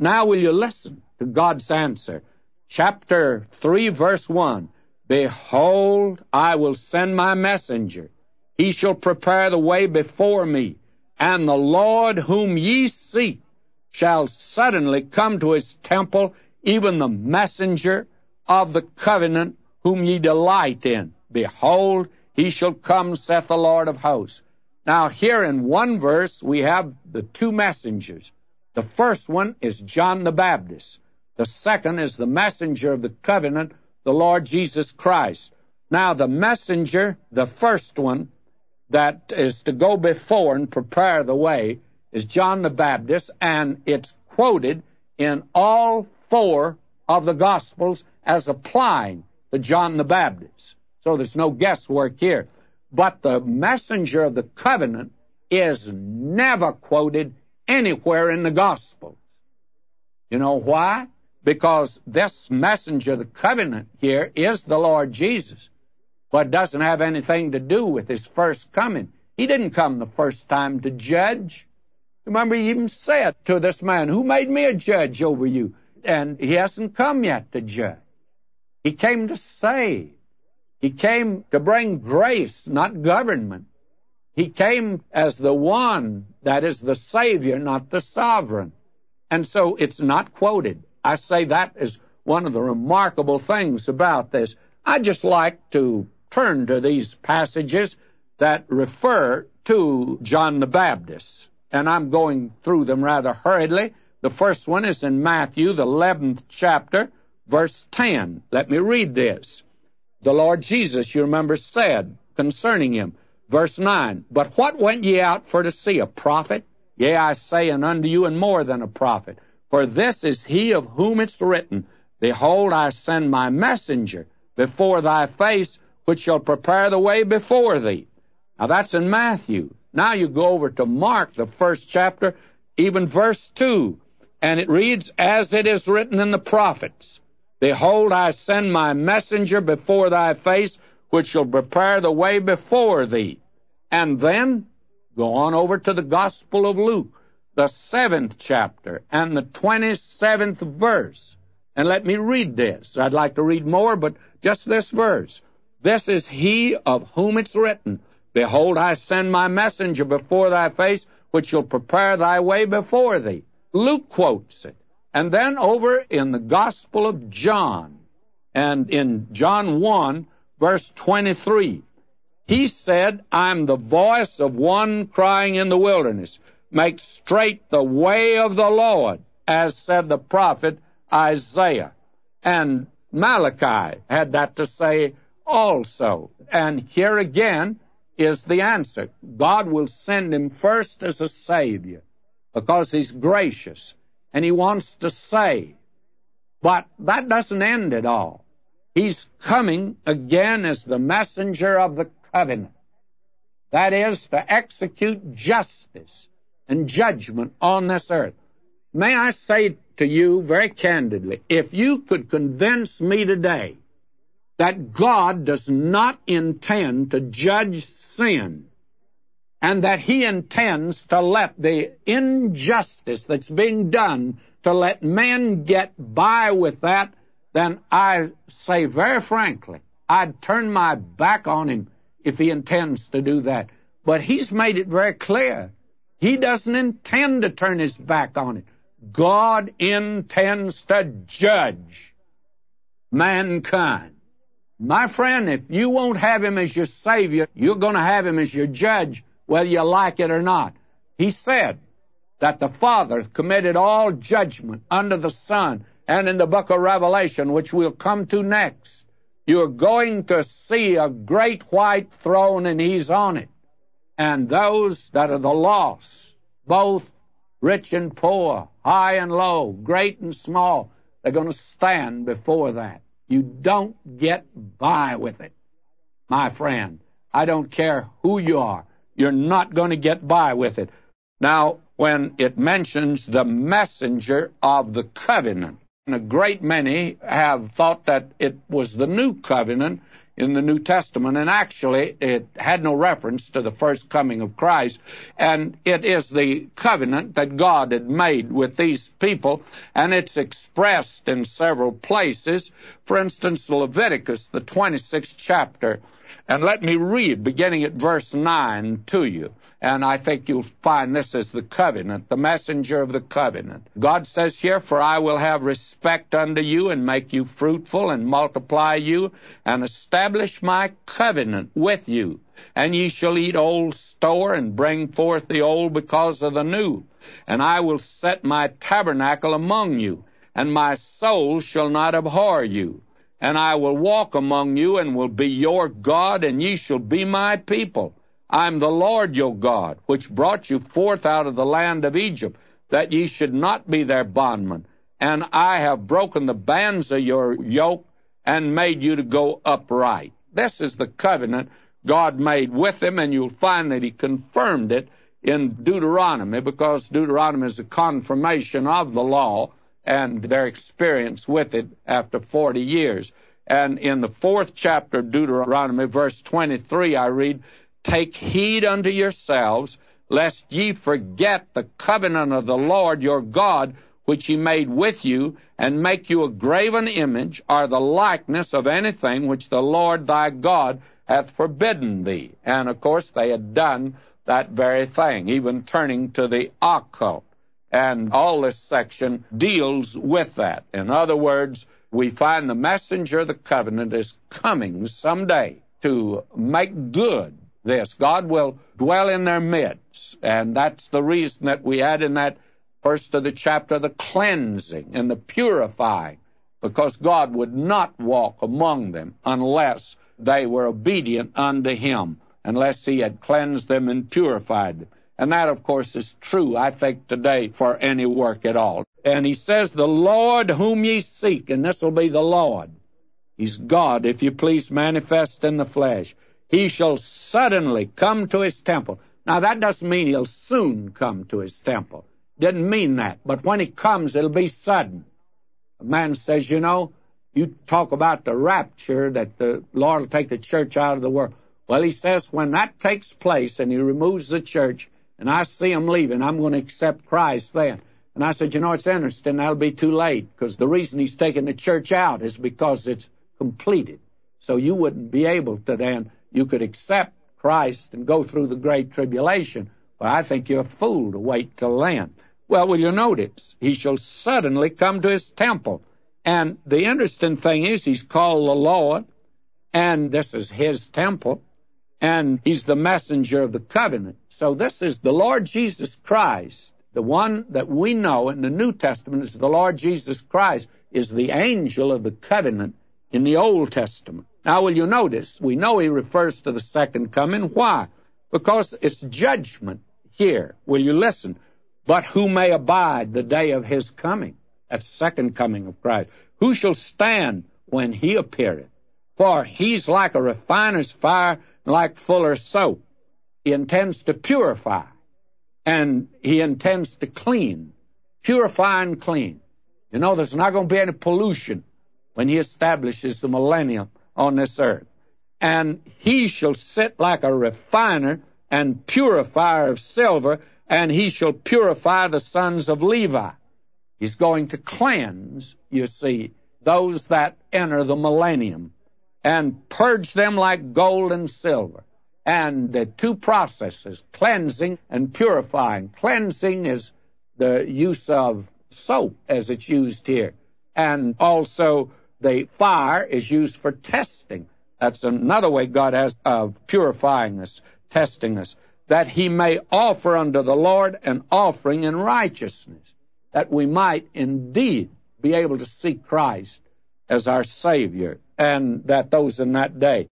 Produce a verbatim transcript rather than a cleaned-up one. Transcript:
Now will you listen to God's answer? Chapter three, verse one. Behold, I will send my messenger. He shall prepare the way before me. And the Lord whom ye seek shall suddenly come to his temple, even the messenger of the covenant whom ye delight in. Behold, he shall come, saith the Lord of hosts. Now here in one verse we have the two messengers. The first one is John the Baptist. The second is the messenger of the covenant, the Lord Jesus Christ. Now the messenger, the first one, that is to go before and prepare the way, is John the Baptist, and it's quoted in all four of the Gospels as applying to John the Baptist. So there's no guesswork here. But the messenger of the covenant is never quoted anywhere in the Gospels. You know why? Because this messenger of the covenant here is the Lord Jesus, but doesn't have anything to do with his first coming. He didn't come the first time to judge. Remember, he even said to this man, who made me a judge over you? And he hasn't come yet to judge. He came to save. He came to bring grace, not government. He came as the one that is the Savior, not the sovereign. And so it's not quoted. I say that is one of the remarkable things about this. I just like to turn to these passages that refer to John the Baptist. And I'm going through them rather hurriedly. The first one is in Matthew, the eleventh chapter, verse ten. Let me read this. The Lord Jesus, you remember, said concerning him, verse nine, But what went ye out for to see? A prophet? Yea, I say unto you, and more than a prophet. For this is he of whom it's written, Behold, I send my messenger before thy face, which shall prepare the way before thee. Now that's in Matthew. Now you go over to Mark, the first chapter, even verse two, and it reads, As it is written in the prophets, Behold, I send my messenger before thy face, which shall prepare the way before thee. And then go on over to the Gospel of Luke, the seventh chapter, and the twenty-seventh verse. And let me read this. I'd like to read more, but just this verse. This is he of whom it's written, Behold, I send my messenger before thy face, which shall prepare thy way before thee. Luke quotes it. And then over in the Gospel of John, and in John one, verse twenty-three, he said, I'm the voice of one crying in the wilderness, Make straight the way of the Lord, as said the prophet Isaiah. And Malachi had that to say also. And here again is the answer. God will send him first as a Savior, because he's gracious, and he wants to save. But that doesn't end it all. He's coming again as the messenger of the covenant. That is, to execute justice and judgment on this earth. May I say to you very candidly, if you could convince me today that God does not intend to judge sin, and that he intends to let the injustice that's being done, to let men get by with that, then I say very frankly, I'd turn my back on him if he intends to do that. But he's made it very clear. He doesn't intend to turn his back on it. God intends to judge mankind. My friend, if you won't have him as your Savior, you're going to have him as your judge, whether you like it or not. He said that the Father committed all judgment under the Son, and in the book of Revelation, which we'll come to next, you're going to see a great white throne, and he's on it. And those that are the lost, both rich and poor, high and low, great and small, they're going to stand before that. You don't get by with it, my friend. I don't care who you are. You're not going to get by with it. Now, when it mentions the messenger of the covenant, and a great many have thought that it was the new covenant in the New Testament, and actually it had no reference to the first coming of Christ, and it is the covenant that God had made with these people, and it's expressed in several places. For instance, Leviticus, the twenty-sixth chapter, and let me read, beginning at verse nine to you. And I think you'll find this is the covenant, the messenger of the covenant. God says here, "For I will have respect unto you, and make you fruitful, and multiply you, and establish my covenant with you. And ye shall eat old store, and bring forth the old because of the new. And I will set my tabernacle among you, and my soul shall not abhor you. And I will walk among you, and will be your God, and ye shall be my people. I am the Lord your God, which brought you forth out of the land of Egypt, that ye should not be their bondmen. And I have broken the bands of your yoke, and made you to go upright." This is the covenant God made with them, and you'll find that he confirmed it in Deuteronomy, because Deuteronomy is a confirmation of the law and their experience with it after forty years. And in the fourth chapter of Deuteronomy, verse twenty-three, I read, "Take heed unto yourselves, lest ye forget the covenant of the Lord your God, which he made with you, and make you a graven image, or the likeness of anything which the Lord thy God hath forbidden thee." And, of course, they had done that very thing, even turning to the occult. And all this section deals with that. In other words, we find the messenger of the covenant is coming someday to make good this. God will dwell in their midst, and that's the reason that we had in that first of the chapter the cleansing and the purifying, because God would not walk among them unless they were obedient unto him, unless he had cleansed them and purified them. And that, of course, is true, I think, today for any work at all. And he says, "The Lord whom ye seek," and this will be the Lord. He's God, if you please, manifest in the flesh. "He shall suddenly come to his temple." Now, that doesn't mean he'll soon come to his temple. Didn't mean that. But when he comes, it'll be sudden. A man says, you know, you talk about the rapture, that the Lord will take the church out of the world. Well, he says, when that takes place and he removes the church, and I see him leaving, I'm going to accept Christ then. And I said, you know, it's interesting. That'll be too late, because the reason he's taking the church out is because it's completed. So you wouldn't be able to then, you could accept Christ and go through the great tribulation. But I think you're a fool to wait till then. Well, will you notice? He shall suddenly come to his temple. And the interesting thing is, he's called the Lord, and this is his temple, and he's the messenger of the covenant. So this is the Lord Jesus Christ. The one that we know in the New Testament is the Lord Jesus Christ, is the angel of the covenant in the Old Testament. Now, will you notice, we know he refers to the second coming. Why? Because it's judgment here. Will you listen? "But who may abide the day of his coming?" That's the second coming of Christ. "Who shall stand when he appeareth? For he's like a refiner's fire, like fuller's soap." He intends to purify, and he intends to clean, purify and clean. You know, there's not going to be any pollution when he establishes the millennium on this earth. "And he shall sit like a refiner and purifier of silver, and he shall purify the sons of Levi." He's going to cleanse, you see, those that enter the millennium, and purge them like gold and silver. And the two processes, cleansing and purifying. Cleansing is the use of soap, as it's used here. And also the fire is used for testing. That's another way God has of purifying us, testing us, that he may offer unto the Lord an offering in righteousness, that we might indeed be able to see Christ as our Savior, and that those in that day